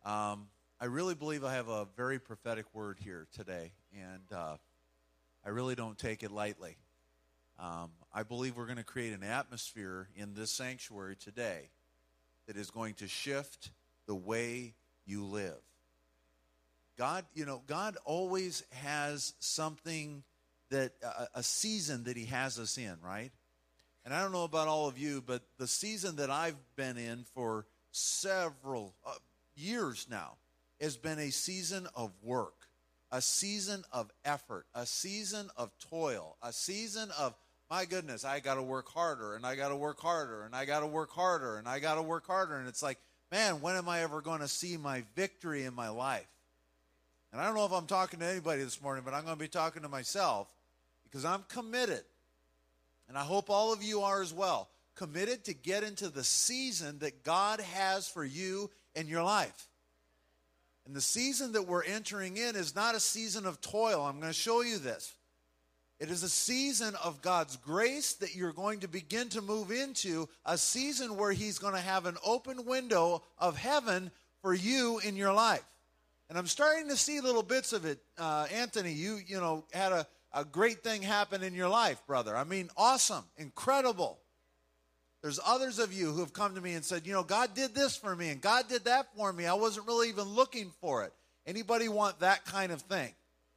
I really believe I have a very prophetic word here today, and I really don't take it lightly. I believe we're going to create an atmosphere in this sanctuary today that is going to shift the way you live. God always has something that, a season that he has us in, right? And I don't know about all of you, but the season that I've been in for several years now has been a season of work, a season of effort, a season of toil, a season of, my goodness, I got to work harder, and I got to work harder, and I got to work harder, and I got to work harder. And it's like, man, when am I ever going to see my victory in my life? And I don't know if I'm talking to anybody this morning, but I'm going to be talking to myself because I'm committed, and I hope all of you are as well, committed to get into the season that God has for you in your life. And the season that we're entering in is not a season of toil. I'm going to show you this. It is a season of God's grace that you're going to begin to move into, a season where he's going to have an open window of heaven for you in your life. And I'm starting to see little bits of it. Anthony, you had a great thing happen in your life, brother. I mean, awesome, incredible. There's others of you who have come to me and said, God did this for me and God did that for me. I wasn't really even looking for it. Anybody want that kind of thing?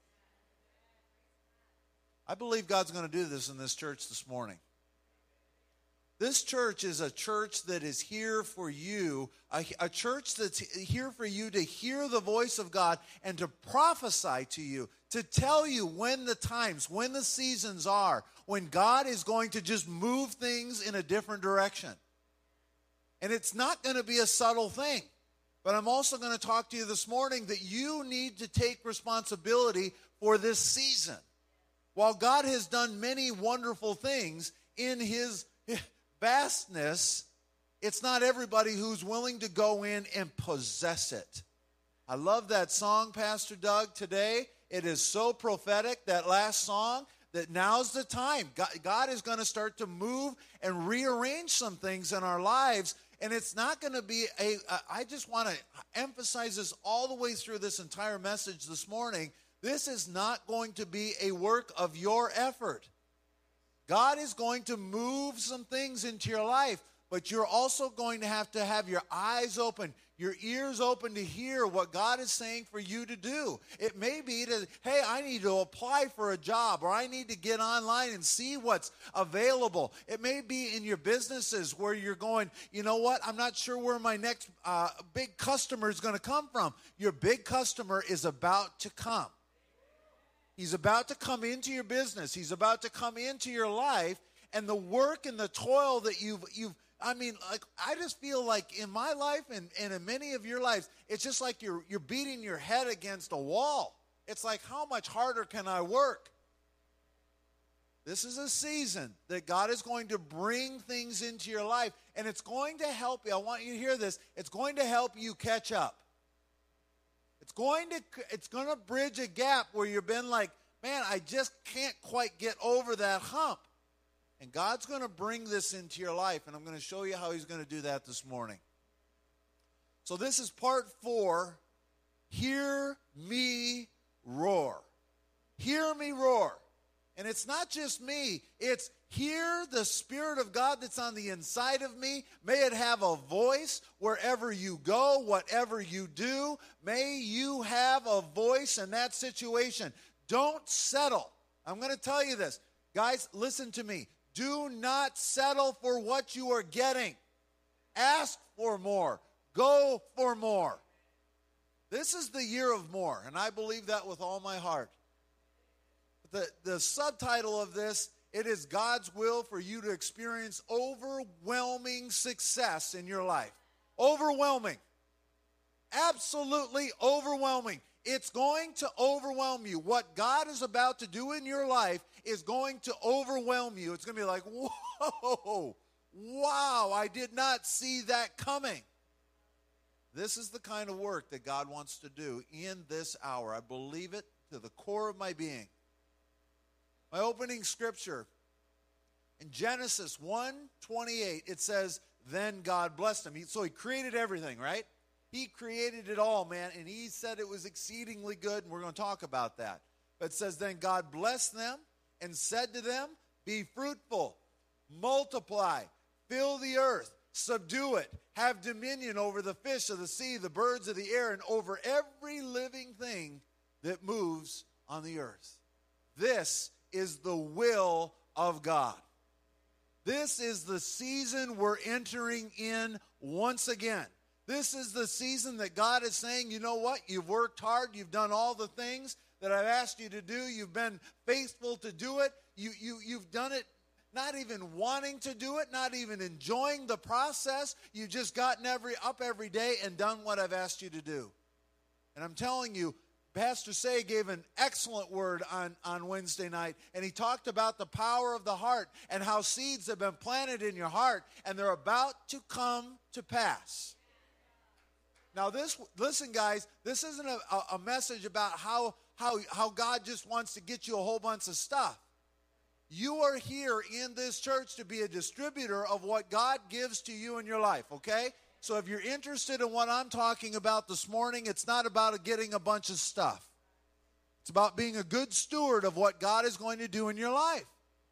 I believe God's going to do this in this church this morning. This church is a church that is here for you, a church that's here for you to hear the voice of God and to prophesy to you, to tell you when the seasons are, when God is going to just move things in a different direction. And it's not going to be a subtle thing. But I'm also going to talk to you this morning that you need to take responsibility for this season. While God has done many wonderful things in his vastness, it's not everybody who's willing to go in and possess it. I love that song, Pastor Doug, today. It is so prophetic, that last song, that now's the time. God is going to start to move and rearrange some things in our lives. And it's not going to be I just want to emphasize this all the way through this entire message this morning. This is not going to be a work of your effort. God is going to move some things into your life, but you're also going to have your eyes open, your ears open to hear what God is saying for you to do. It may be hey, I need to apply for a job, or I need to get online and see what's available. It may be in your businesses where you're going, you know what, I'm not sure where my next big customer is going to come from. Your big customer is about to come. He's about to come into your business. He's about to come into your life, and the work and the toil that I just feel like in my life and in many of your lives, it's just like you're beating your head against a wall. It's like, how much harder can I work? This is a season that God is going to bring things into your life, and it's going to help you. I want you to hear this. It's going to help you catch up. It's going to bridge a gap where you've been like, man, I just can't quite get over that hump. And God's going to bring this into your life, and I'm going to show you how he's going to do that this morning. So this is part 4, Hear Me Roar. Hear me roar. And it's not just me, it's hear the Spirit of God that's on the inside of me. May it have a voice wherever you go, whatever you do. May you have a voice in that situation. Don't settle. I'm going to tell you this. Guys, listen to me. Do not settle for what you are getting. Ask for more. Go for more. This is the year of more, and I believe that with all my heart. The subtitle of this, it is God's will for you to experience overwhelming success in your life. Overwhelming. Absolutely overwhelming. It's going to overwhelm you. What God is about to do in your life is going to overwhelm you. It's going to be like, whoa, wow, I did not see that coming. This is the kind of work that God wants to do in this hour. I believe it to the core of my being. My opening scripture, in Genesis 1:28, it says, then God blessed him. So he created everything, right? He created it all, man, and he said it was exceedingly good, and we're going to talk about that. But it says, then God blessed them and said to them, be fruitful, multiply, fill the earth, subdue it, have dominion over the fish of the sea, the birds of the air, and over every living thing that moves on the earth. This is the will of God. This is the season we're entering in once again. This is the season that God is saying, you know what? You've worked hard. You've done all the things that I've asked you to do. You've been faithful to do it. You've done it not even wanting to do it, not even enjoying the process. You've just gotten up every day and done what I've asked you to do. And I'm telling you, Pastor Say gave an excellent word on Wednesday night, and he talked about the power of the heart and how seeds have been planted in your heart, and they're about to come to pass. Now, listen, guys, this isn't a message about how God just wants to get you a whole bunch of stuff. You are here in this church to be a distributor of what God gives to you in your life, okay? So if you're interested in what I'm talking about this morning, it's not about getting a bunch of stuff. It's about being a good steward of what God is going to do in your life.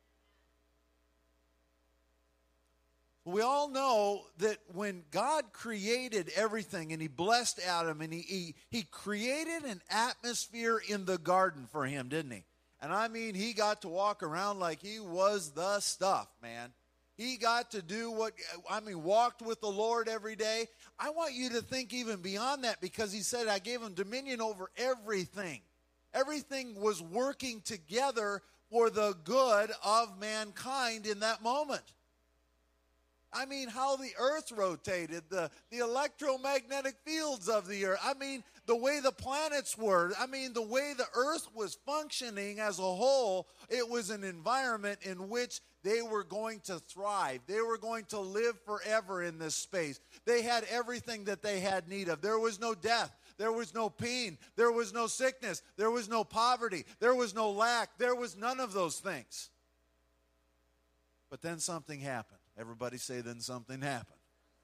We all know that when God created everything and he blessed Adam and he created an atmosphere in the garden for him, didn't he? And I mean, he got to walk around like he was the stuff, man. He got to do walked with the Lord every day. I want you to think even beyond that, because he said, I gave him dominion over everything. Everything was working together for the good of mankind in that moment. I mean, how the earth rotated, the electromagnetic fields of the earth. I mean, the way the planets were. I mean, the way the earth was functioning as a whole. It was an environment in which they were going to thrive. They were going to live forever in this space. They had everything that they had need of. There was no death. There was no pain. There was no sickness. There was no poverty. There was no lack. There was none of those things. But then something happened. Everybody say, then something happened.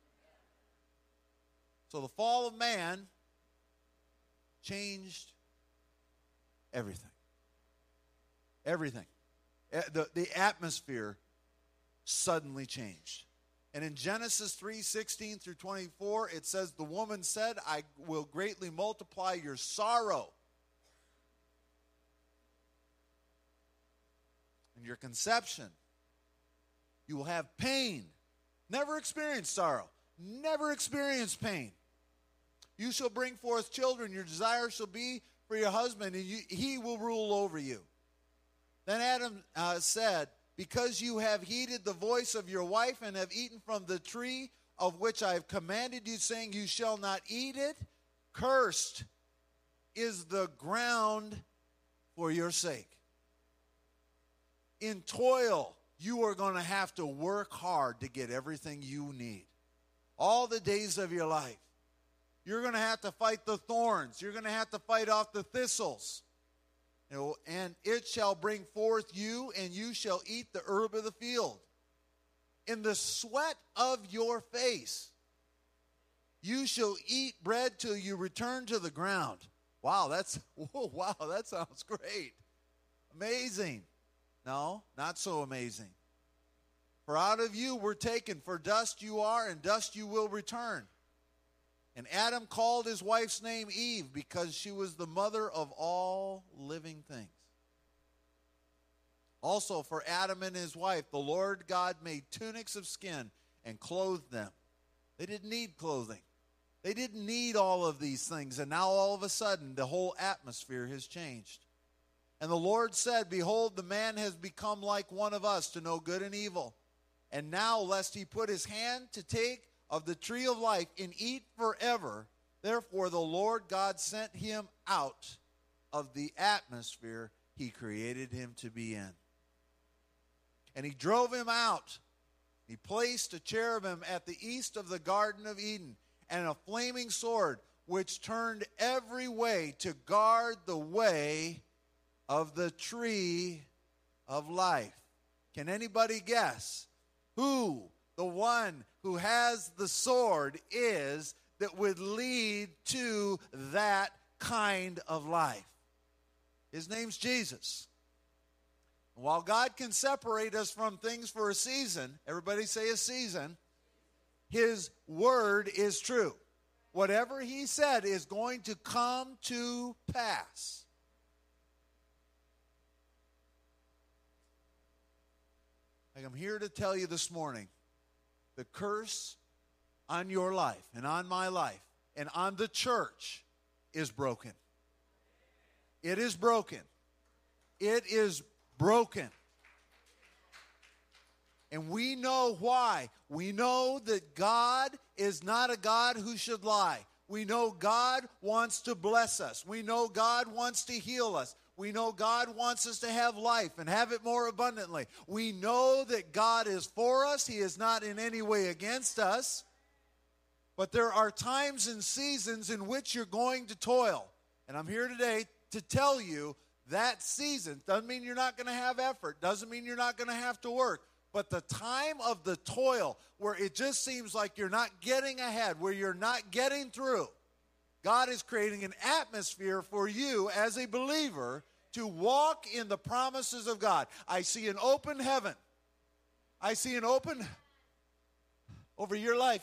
So the fall of man changed everything. Everything. The atmosphere suddenly changed. And in Genesis 3:16 through 24, it says, the woman said, I will greatly multiply your sorrow and your conception. You will have pain. Never experienced sorrow. Never experienced pain. You shall bring forth children. Your desire shall be for your husband, and he will rule over you. Then Adam said, because you have heeded the voice of your wife and have eaten from the tree of which I have commanded you, saying, you shall not eat it, cursed is the ground for your sake. In toil, you are going to have to work hard to get everything you need. All the days of your life. You're going to have to fight the thorns. You're going to have to fight off the thistles. And it shall bring forth you, and you shall eat the herb of the field. In the sweat of your face, you shall eat bread till you return to the ground. Wow, that sounds great. Amazing. No, not so amazing. For out of you were taken, for dust you are, and dust you will return. And Adam called his wife's name Eve, because she was the mother of all living things. Also for Adam and his wife, the Lord God made tunics of skin and clothed them. They didn't need clothing. They didn't need all of these things. And now all of a sudden, the whole atmosphere has changed. And the Lord said, behold, the man has become like one of us to know good and evil. And now, lest he put his hand to take of the tree of life and eat forever, therefore the Lord God sent him out of the atmosphere he created him to be in. And he drove him out. He placed a cherubim at the east of the Garden of Eden, and a flaming sword which turned every way to guard the way of the tree of life. Can anybody guess who the one who has the sword is that would lead to that kind of life. His name's Jesus. While God can separate us from things for a season, everybody say a season, His word is true. Whatever He said is going to come to pass. I'm here to tell you this morning, the curse on your life and on my life and on the church is broken. It is broken. It is broken. And we know why. We know that God is not a God who should lie. We know God wants to bless us. We know God wants to heal us. We know God wants us to have life and have it more abundantly. We know that God is for us. He is not in any way against us. But there are times and seasons in which you're going to toil. And I'm here today to tell you that season doesn't mean you're not going to have effort. Doesn't mean you're not going to have to work. But the time of the toil where it just seems like you're not getting ahead, where you're not getting through, God is creating an atmosphere for you as a believer to walk in the promises of God. I see an open heaven. I see an open over your life.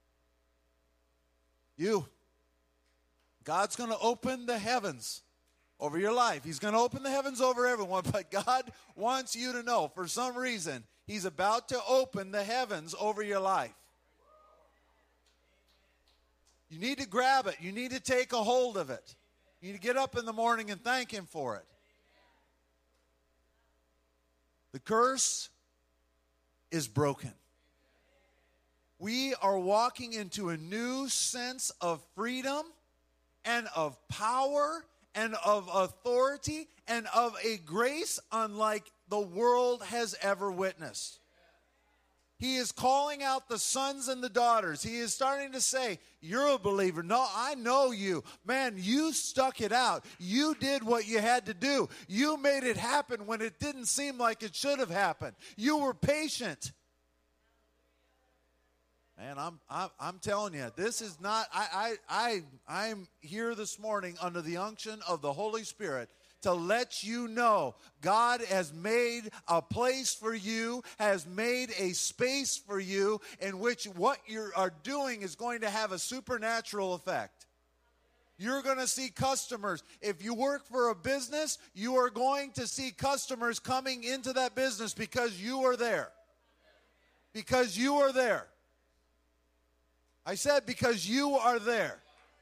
God's going to open the heavens over your life. He's going to open the heavens over everyone, but God wants you to know, for some reason, He's about to open the heavens over your life. You need to grab it. You need to take a hold of it. You need to get up in the morning and thank Him for it. The curse is broken. We are walking into a new sense of freedom and of power and of authority and of a grace unlike the world has ever witnessed. He is calling out the sons and the daughters. He is starting to say, you're a believer. No, I know you. Man, you stuck it out. You did what you had to do. You made it happen when it didn't seem like it should have happened. You were patient. Man, I'm telling you, this is not, I'm here this morning under the unction of the Holy Spirit to let you know God has made a place for you, has made a space for you in which what you are doing is going to have a supernatural effect. You're going to see customers. If you work for a business, you are going to see customers coming into that business because you are there. Because you are there. I said because you are there.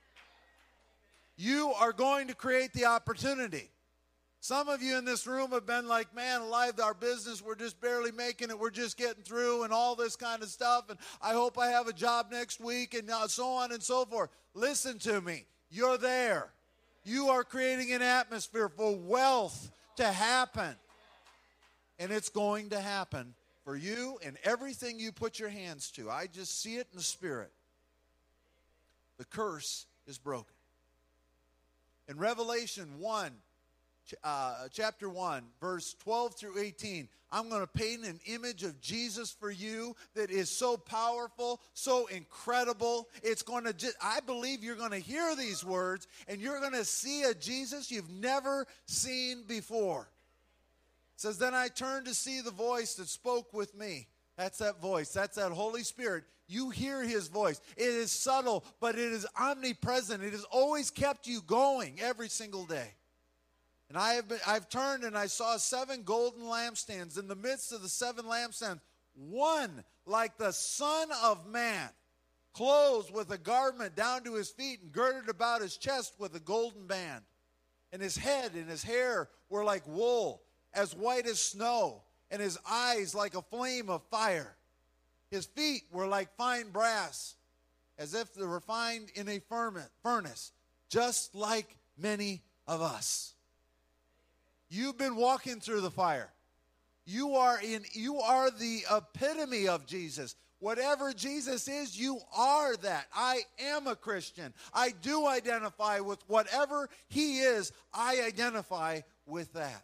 You are going to create the opportunity. Some of you in this room have been like, man, alive, our business, we're just barely making it. We're just getting through and all this kind of stuff. And I hope I have a job next week and so on and so forth. Listen to me. You're there. You are creating an atmosphere for wealth to happen. And it's going to happen for you and everything you put your hands to. I just see it in the Spirit. The curse is broken. In Revelation 1, chapter 1, verse 12 through 18, I'm going to paint an image of Jesus for you that is so powerful, so incredible. It's going to I believe you're going to hear these words and you're going to see a Jesus you've never seen before. It says, then I turned to see the voice that spoke with me. That's that voice. That's that Holy Spirit. You hear His voice. It is subtle, but it is omnipresent. It has always kept you going every single day. And I've turned and I saw 7 golden lampstands. In the midst of the 7 lampstands, one like the Son of Man, clothed with a garment down to his feet and girded about his chest with a golden band. And his head and his hair were like wool, as white as snow, and his eyes like a flame of fire. His feet were like fine brass, as if they were refined in a furnace, just like many of us. You've been walking through the fire. You are the epitome of Jesus. Whatever Jesus is, you are that. I am a Christian. I do identify with whatever He is. I identify with that.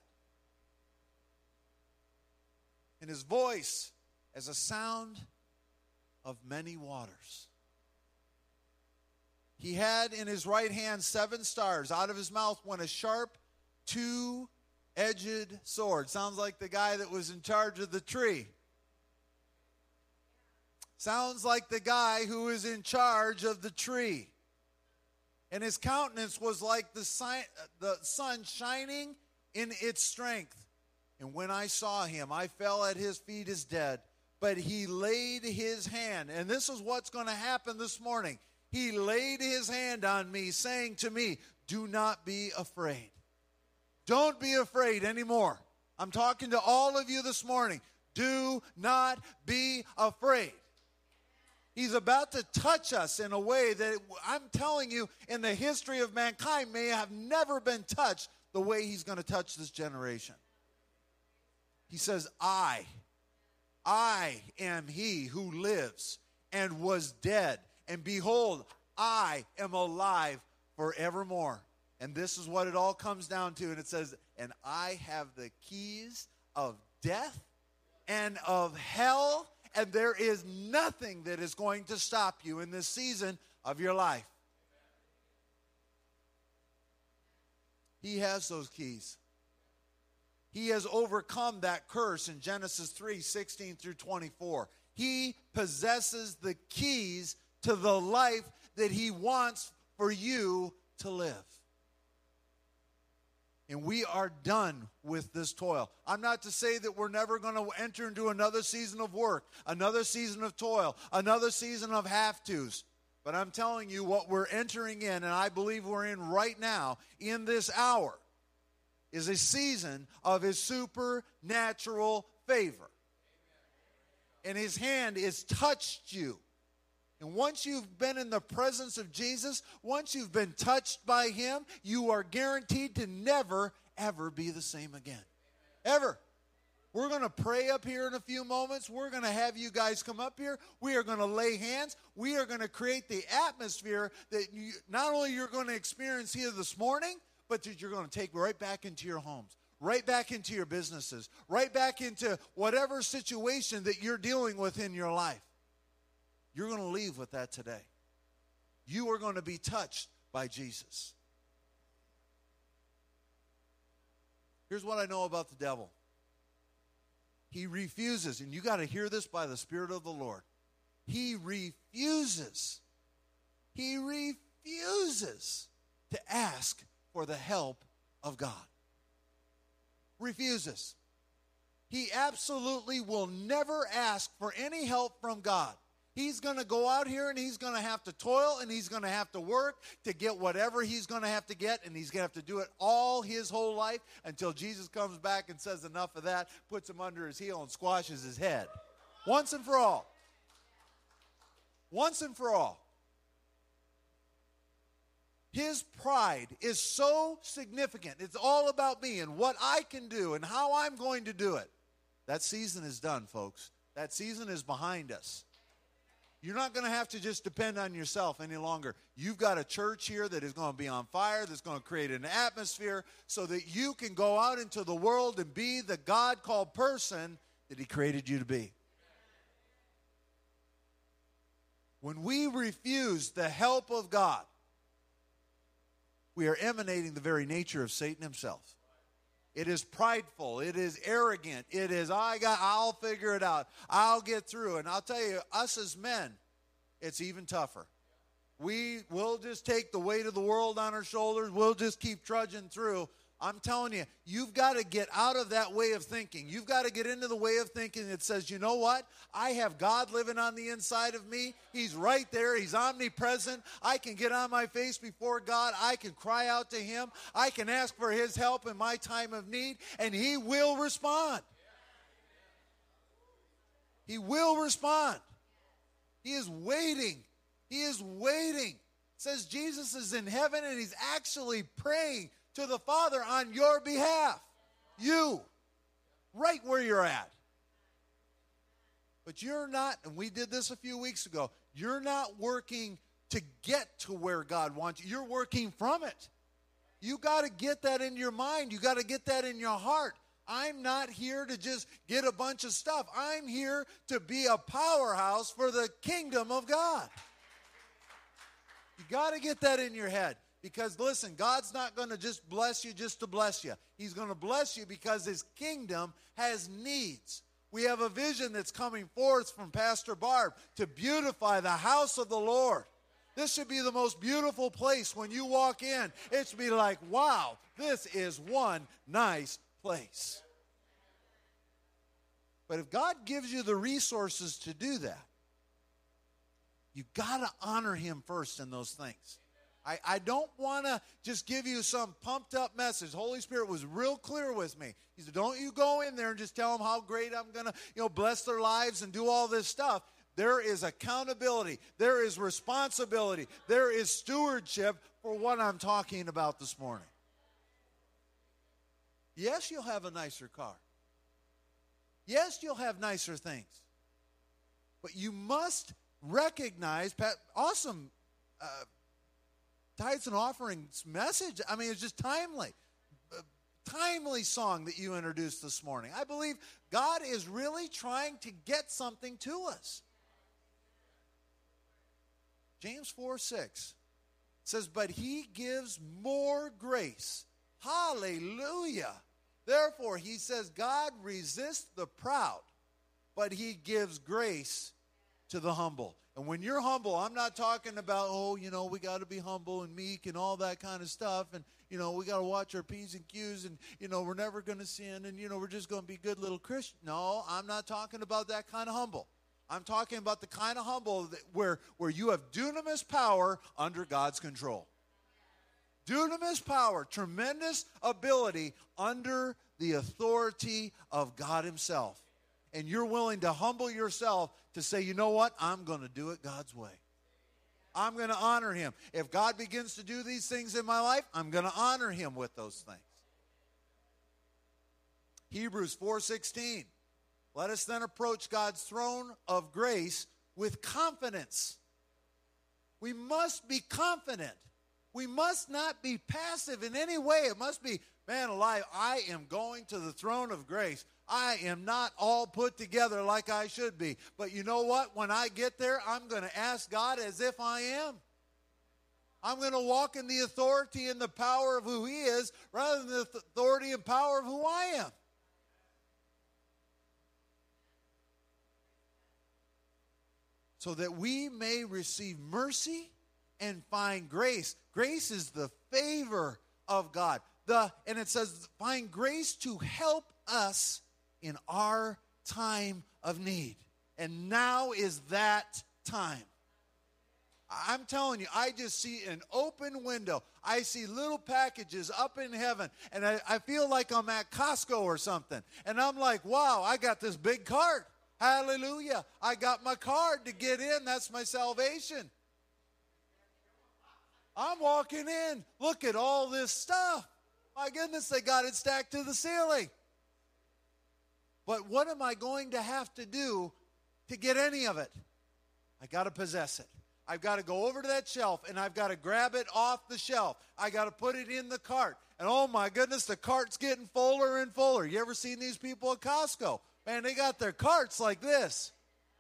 And His voice as a sound of many waters. He had in his right hand 7 stars. Out of his mouth went a sharp, 2-edged sword. Sounds like the guy that was in charge of the tree. Sounds like the guy who is in charge of the tree. And his countenance was like the sun shining in its strength. And when I saw him, I fell at his feet as dead. But he laid his hand, and this is what's going to happen this morning. He laid his hand on me, saying to me, do not be afraid. Don't be afraid anymore. I'm talking to all of you this morning. Do not be afraid. He's about to touch us in a way that I'm telling you, in the history of mankind, may have never been touched the way he's going to touch this generation. He says, I am he who lives and was dead. And behold, I am alive forevermore. And this is what it all comes down to. And it says, and I have the keys of death and of hell. And there is nothing that is going to stop you in this season of your life. He has those keys. He has overcome that curse in Genesis 3:16 through 24. He possesses the keys to the life that he wants for you to live. And we are done with this toil. I'm not to say that we're never going to enter into another season of work, another season of toil, another season of have-tos. But I'm telling you what we're entering in, and I believe we're in right now, in this hour, is a season of his supernatural favor. And his hand has touched you. And once you've been in the presence of Jesus, once you've been touched by him, you are guaranteed to never, ever be the same again. Ever. We're going to pray up here in a few moments. We're going to have you guys come up here. We are going to lay hands. We are going to create the atmosphere that not only you're going to experience here this morning, but that you're going to take right back into your homes, right back into your businesses, right back into whatever situation that you're dealing with in your life. You're going to leave with that today. You are going to be touched by Jesus. Here's what I know about the devil. He refuses, and you got to hear this by the Spirit of the Lord. He refuses to ask for the help of God. Refuses. He absolutely will never ask for any help from God. He's going to go out here and he's going to have to toil and he's going to have to work to get whatever he's going to have to get, and he's going to have to do it all his whole life until Jesus comes back and says enough of that, puts him under his heel and squashes his head. Once and for all. Once and for all. His pride is so significant. It's all about me and what I can do and how I'm going to do it. That season is done, folks. That season is behind us. You're not going to have to just depend on yourself any longer. You've got a church here that is going to be on fire, that's going to create an atmosphere so that you can go out into the world and be the God-called person that he created you to be. When we refuse the help of God, we are emanating the very nature of Satan himself. It is prideful. It is arrogant. It is, I'll figure it out. I'll get through. And I'll tell you, us as men, it's even tougher. We'll just take the weight of the world on our shoulders. We'll just keep trudging through. I'm telling you, you've got to get out of that way of thinking. You've got to get into the way of thinking that says, you know what? I have God living on the inside of me. He's right there. He's omnipresent. I can get on my face before God. I can cry out to him. I can ask for his help in my time of need, and he will respond. He will respond. He is waiting. He is waiting. It says Jesus is in heaven, and he's actually praying to the Father on your behalf. You, right where you're at. But you're not, and we did this a few weeks ago, you're not working to get to where God wants you. You're working from it. You got to get that in your mind. You got to get that in your heart. I'm not here to just get a bunch of stuff. I'm here to be a powerhouse for the kingdom of God. You got to get that in your head. Because, listen, God's not going to just bless you just to bless you. He's going to bless you because his kingdom has needs. We have a vision that's coming forth from Pastor Barb to beautify the house of the Lord. This should be the most beautiful place when you walk in. It should be like, wow, this is one nice place. But if God gives you the resources to do that, you got to honor him first in those things. I don't want to just give you some pumped up message. Holy Spirit was real clear with me. He said, don't you go in there and just tell them how great I'm going to, bless their lives and do all this stuff. There is accountability. There is responsibility. There is stewardship for what I'm talking about this morning. Yes, you'll have a nicer car. Yes, you'll have nicer things. But you must recognize, awesome tithes and offerings message. I mean, it's just timely. Timely song that you introduced this morning. I believe God is really trying to get something to us. James 4:6 says, but he gives more grace. Hallelujah. Therefore, he says, God resists the proud, but he gives grace to the humble. And when you're humble, I'm not talking about, we got to be humble and meek and all that kind of stuff. And, we got to watch our P's and Q's and, we're never going to sin and, we're just going to be good little Christians. No, I'm not talking about that kind of humble. I'm talking about the kind of humble where you have dunamis power under God's control. Dunamis power, tremendous ability under the authority of God himself. And you're willing to humble yourself to say, you know what? I'm going to do it God's way. I'm going to honor him. If God begins to do these things in my life, I'm going to honor him with those things. Hebrews 4:16. Let us then approach God's throne of grace with confidence. We must be confident. We must not be passive in any way. It must be, man alive, I am going to the throne of grace. I am not all put together like I should be. But you know what? When I get there, I'm going to ask God as if I am. I'm going to walk in the authority and the power of who he is rather than the authority and power of who I am. So that we may receive mercy and find grace. Grace is the favor of God. And it says, find grace to help us in our time of need. And now is that time. I'm telling you, I just see an open window. I see little packages up in heaven. And I feel like I'm at Costco or something. And I'm like, wow, I got this big card. Hallelujah. I got my card to get in. That's my salvation. I'm walking in. Look at all this stuff. My goodness, they got it stacked to the ceiling. But what am I going to have to do to get any of it? I got to possess it. I've got to go over to that shelf, and I've got to grab it off the shelf. I got to put it in the cart. And oh, my goodness, the cart's getting fuller and fuller. You ever seen these people at Costco? Man, they got their carts like this.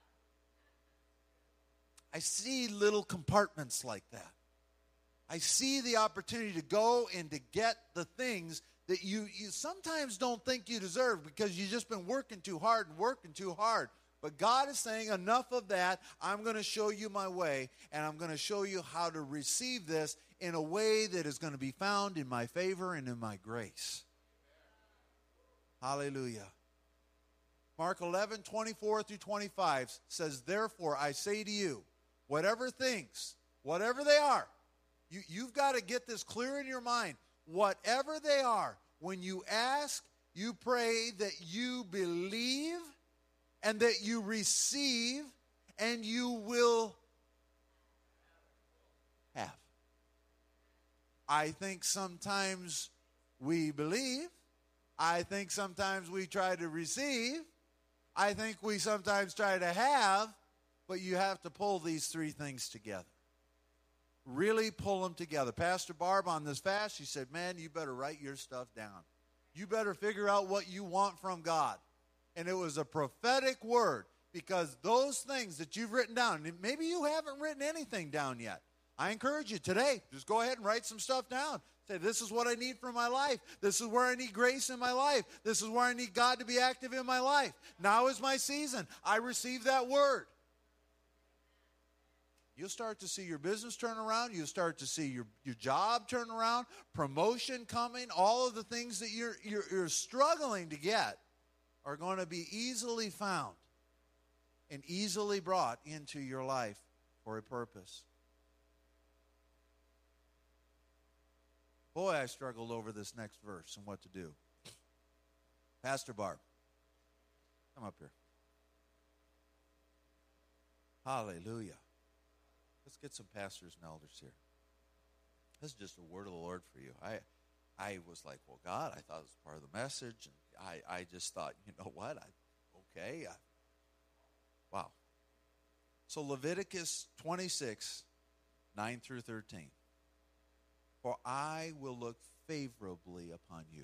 I see little compartments like that. I see the opportunity to go and to get the things that you sometimes don't think you deserve because you've just been working too hard and working too hard. But God is saying, enough of that. I'm going to show you my way, and I'm going to show you how to receive this in a way that is going to be found in my favor and in my grace. Hallelujah. Mark 11:24-25 says, therefore, I say to you, whatever things, whatever they are, you've got to get this clear in your mind. Whatever they are, when you ask, you pray that you believe and that you receive and you will have. I think sometimes we believe. I think sometimes we try to receive. I think we sometimes try to have. But you have to pull these three things together. Really pull them together. Pastor Barb on this fast, she said, man, you better write your stuff down. You better figure out what you want from God. And it was a prophetic word because those things that you've written down, maybe you haven't written anything down yet. I encourage you today, just go ahead and write some stuff down. Say, this is what I need for my life. This is where I need grace in my life. This is where I need God to be active in my life. Now is my season. I receive that word. You'll start to see your business turn around. You'll start to see your job turn around, promotion coming. All of the things that you're struggling to get are going to be easily found and easily brought into your life for a purpose. Boy, I struggled over this next verse and what to do. Pastor Barb, come up here. Hallelujah. Let's get some pastors and elders here. This is just a word of the Lord for you. I was like, well, God, I thought it was part of the message. And I just thought, you know what? Okay. Wow. So Leviticus 26, 9 through 13. For I will look favorably upon you.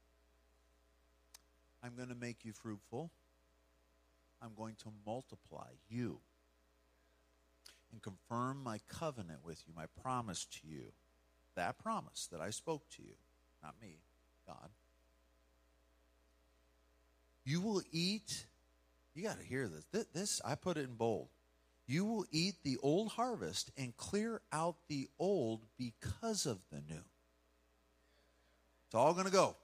I'm going to make you fruitful. I'm going to multiply you and confirm my covenant with you, my promise to you. That promise that I spoke to you, not me, God. You will eat, you got to hear this. This, I put it in bold. You will eat the old harvest and clear out the old because of the new. It's all going to go.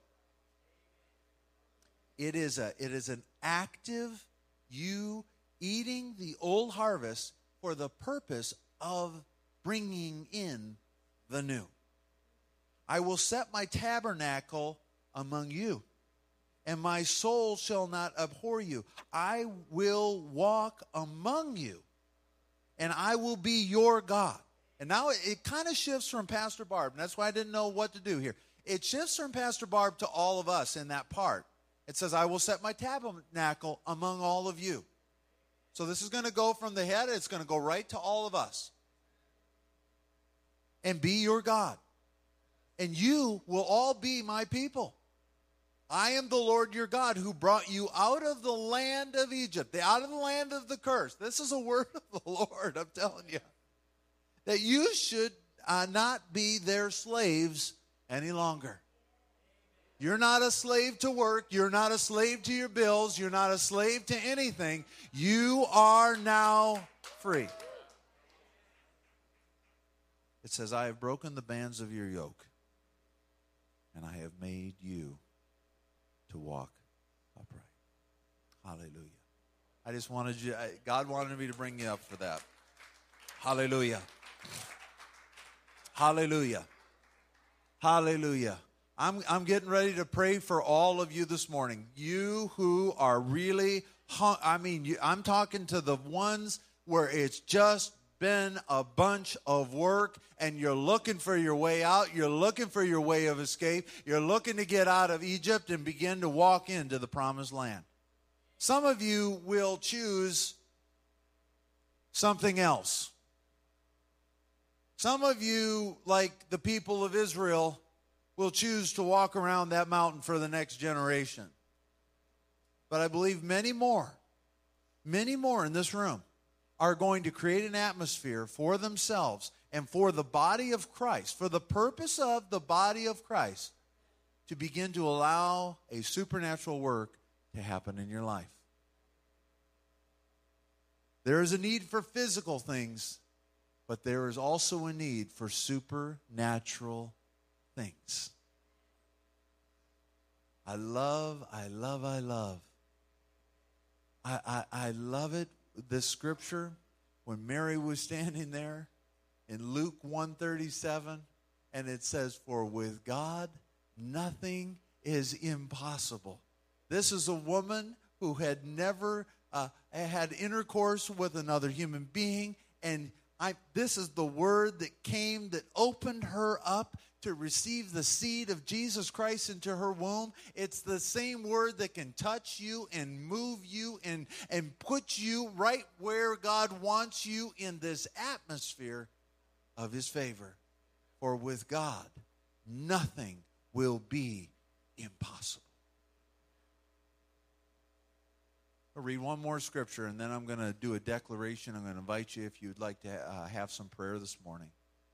It is an active you eating the old harvest for the purpose of bringing in the new. I will set my tabernacle among you, and my soul shall not abhor you. I will walk among you, and I will be your God. And now it kind of shifts from Pastor Barb, and that's why I didn't know what to do here. It shifts from Pastor Barb to all of us in that part. It says, I will set my tabernacle among all of you. So this is going to go from the head, it's going to go right to all of us. And be your God. And you will all be my people. I am the Lord your God who brought you out of the land of Egypt, out of the land of the curse. This is a word of the Lord, I'm telling you. That you should not be their slaves any longer. You're not a slave to work. You're not a slave to your bills. You're not a slave to anything. You are now free. It says, I have broken the bands of your yoke, and I have made you to walk upright. Hallelujah. I just wanted you, God wanted me to bring you up for that. Hallelujah. Hallelujah. Hallelujah. I'm getting ready to pray for all of you this morning. You who are really, I'm talking to the ones where it's just been a bunch of work and you're looking for your way out. You're looking for your way of escape. You're looking to get out of Egypt and begin to walk into the promised land. Some of you will choose something else. Some of you, like the people of Israel, will choose to walk around that mountain for the next generation. But I believe many more in this room are going to create an atmosphere for themselves and for the body of Christ, for the purpose of the body of Christ, to begin to allow a supernatural work to happen in your life. There is a need for physical things, but there is also a need for supernatural things. I love it, this scripture, when Mary was standing there in Luke 1:37, and it says, for with God nothing is impossible. This is a woman who had never had intercourse with another human being, and this is the word that came that opened her up to receive the seed of Jesus Christ into her womb. It's the same word that can touch you and move you and put you right where God wants you in this atmosphere of his favor. For with God, nothing will be impossible. I'll read one more scripture, and then I'm going to do a declaration. I'm going to invite you if you'd like to have some prayer this morning.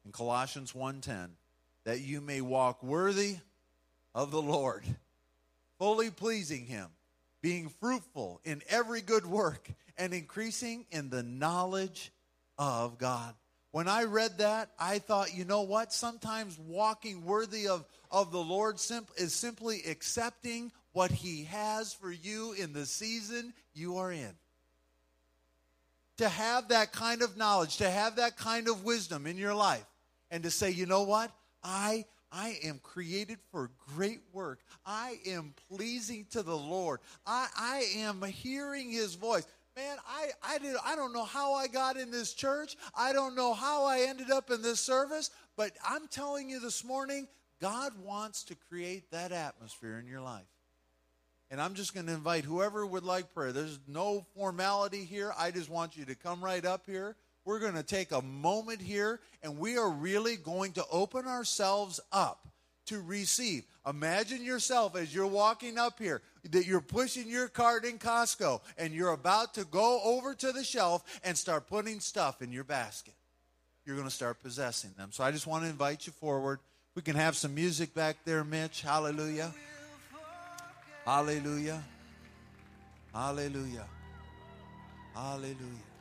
in Colossians 1:10, that you may walk worthy of the Lord, fully pleasing him, being fruitful in every good work, and increasing in the knowledge of God. When I read that, I thought, you know what? Sometimes walking worthy of the Lord is simply accepting what he has for you in the season you are in. To have that kind of knowledge, to have that kind of wisdom in your life, and to say, you know what? I am created for great work. I am pleasing to the Lord. I am hearing his voice. Man, I don't know how I got in this church. I don't know how I ended up in this service. But I'm telling you this morning, God wants to create that atmosphere in your life. And I'm just going to invite whoever would like prayer. There's no formality here. I just want you to come right up here. We're going to take a moment here, and we are really going to open ourselves up to receive. Imagine yourself as you're walking up here, that you're pushing your cart in Costco, and you're about to go over to the shelf and start putting stuff in your basket. You're going to start possessing them. So I just want to invite you forward. We can have some music back there, Mitch. Hallelujah. Hallelujah. Hallelujah. Hallelujah.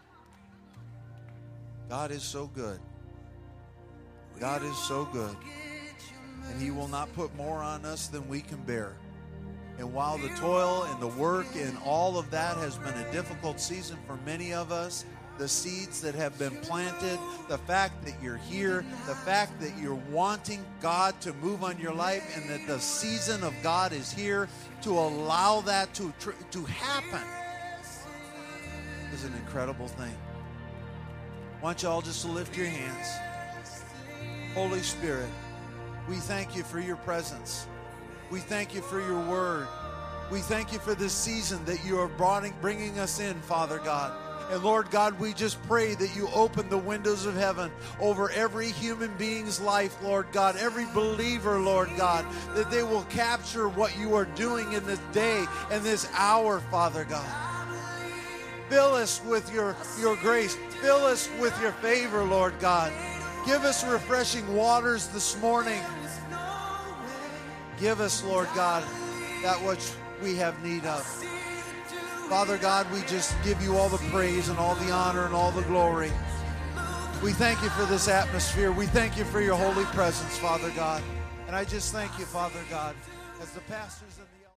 God is so good. God is so good. And he will not put more on us than we can bear. And while the toil and the work and all of that has been a difficult season for many of us, the seeds that have been planted, the fact that you're here, the fact that you're wanting God to move on your life, and that the season of God is here to allow that to happen is an incredible thing. I want you all just to lift your hands. Holy Spirit, we thank you for your presence. We thank you for your word. We thank you for this season that you are bringing us in, Father God. And Lord God, we just pray that you open the windows of heaven over every human being's life, Lord God, every believer, Lord God, that they will capture what you are doing in this day and this hour, Father God. Fill us with your grace. Fill us with your favor, Lord God. Give us refreshing waters this morning. Give us, Lord God, that which we have need of. Father God, we just give you all the praise and all the honor and all the glory. We thank you for this atmosphere. We thank you for your holy presence, Father God. And I just thank you, Father God, as the pastors of the